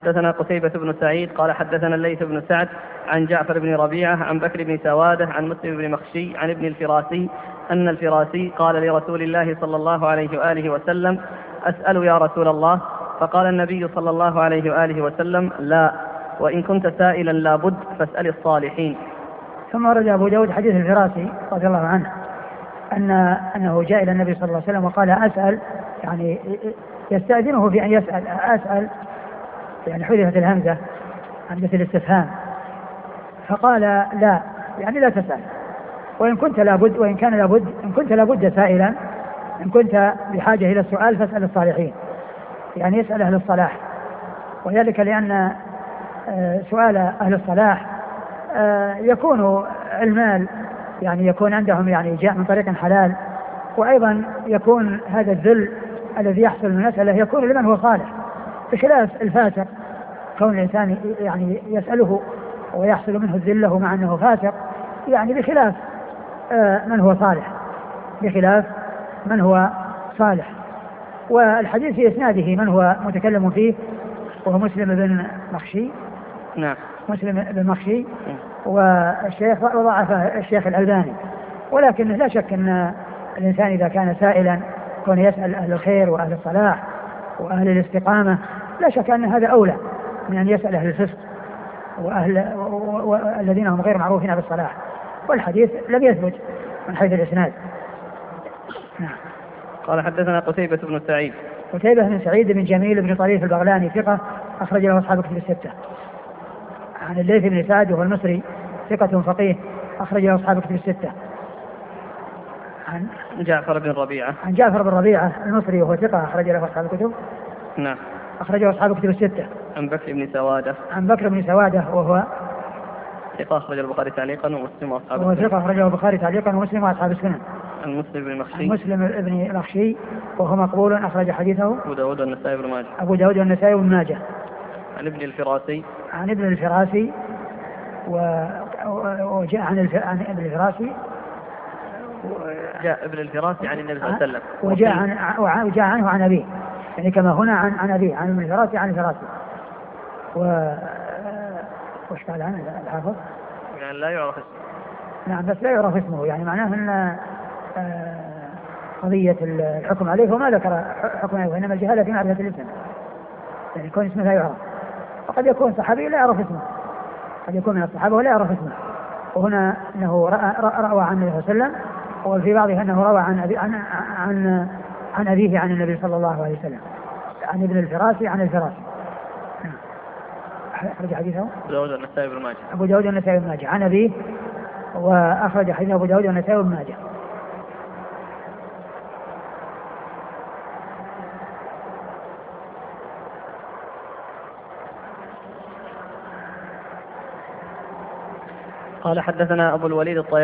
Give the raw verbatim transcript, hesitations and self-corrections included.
حدثنا قتيبة بن سعيد قال حدثنا الليث بن سعد عن جعفر بن ربيعة عن بكر بن سوادة عن مسلم بن مخشي عن ابن الفراسي أن الفراسي قال لرسول الله صلى الله عليه وآله وسلم: أسأل يا رسول الله. فقال النبي صلى الله عليه وآله وسلم: لا، وإن كنت سائلا لا بد فاسأل الصالحين. ثم ورد أبو داود حديث الفراسي رضي الله عنه أن أنه جاء إلى النبي صلى الله عليه وسلم وقال: أسأل، يعني يستأذنه في أن يسأل. أسأل يعني حذفت الهمزة همزة الاستفهام، فقال: لا، يعني لا تسأل، وإن كنت لابد، وإن كان لابد، إن كنت لابد سائلا، إن كنت بحاجة إلى السؤال فاسأل الصالحين، يعني يسأل أهل الصلاح. وذلك لأن سؤال أهل الصلاح يكون المال، يعني يكون عندهم يعني جاء من طريق حلال، وأيضا يكون هذا الذل الذي يحصل من المسألة يكون لمن هو صالح، بخلاف الفاسق، كون الإنسان يعني يسأله ويحصل منه الذله مع أنه فاسق، يعني بخلاف من هو صالح، بخلاف من هو صالح. والحديث في إسناده من هو متكلم فيه، وهو مسلم بن مخشي. نعم، مسلم بن مخشي، والشيخ وضعفه الشيخ الألباني، ولكن لا شك أن الإنسان إذا كان سائلا كون يسأل أهل الخير وأهل الصلاح وأهل الاستقامة، لا شك أن هذا أولى من أن يسأل أهل الفسق وأهل والذين هم غير معروفين بالصلاح. والحديث لم يثبت من حيث الإسناد. نعم. قال حدثنا قتيبة بن سعيد. قتيبة بن سعيد بن جميل بن طريف البغلاني ثقة أخرج له أصحاب كتب الستة. عن الليث بن سعد وهو المصري ثقة فقيه أخرج له أصحاب كتب الستة. عن جعفر بن ربيعة. عن جعفر بن ربيعة المصري وهو ثقة أخرج له أصحاب الكتب. نعم. أخرج له أصحاب كتب الستة. عن بكر بن سوادة. عن بكر بن سوادة وهو ثقة أخرج البخاري تعليقا ومسلم وأصحاب السنن. السنن. وثقة أخرجه البخاري تعليقا ومسلم وأصحاب السنن. عن مسلم بن مخشي. مسلم بن مخشي وهو مقبول أخرج حديثه أبو داود والنسائي بن ماجه. أبو داود والنسائي بن ماجه. عن ابن الفراسي. عن ابن الفراسي وجاء عن, الف... عن ابن الفراسي جاء ابن الفراسي عن النبي صلى الله عليه وسلم وجاء, عن... وجاء عنه عن أبيه، يعني كما هنا عن, عن أبيه، عن ابن الفراسي عن الفراسي. و وش قال عنه الحافظ؟ يعني لا يعرف اسمه. نعم، بس لا يعرف اسمه، يعني معناه أن قضية الحكم عليه وما ذكر حكم عليه، وإنما الجهالة في معرفة الاسم، يعني يكون اسمه لا يعرف. وقد يكون صحابي لا يعرف اسمه، قد يكون من الصحابة ولا يعرف اسمه. وهنا أنه روى عن النبي صلى الله عليه وسلم، وفي بعضها أنه روى عن أبي عن عن عن أبيه عن النبي صلى الله عليه وسلم، عن ابن الفراسي عن الفراسي. أخرج حديثه أبو داود والنسائي بن ماجه. أبو داود والنسائي بن ماجه عن أبيه، وأخرج حديثه أبو داود والنسائي بن ماجه. قال حدثنا أبو الوليد الطيب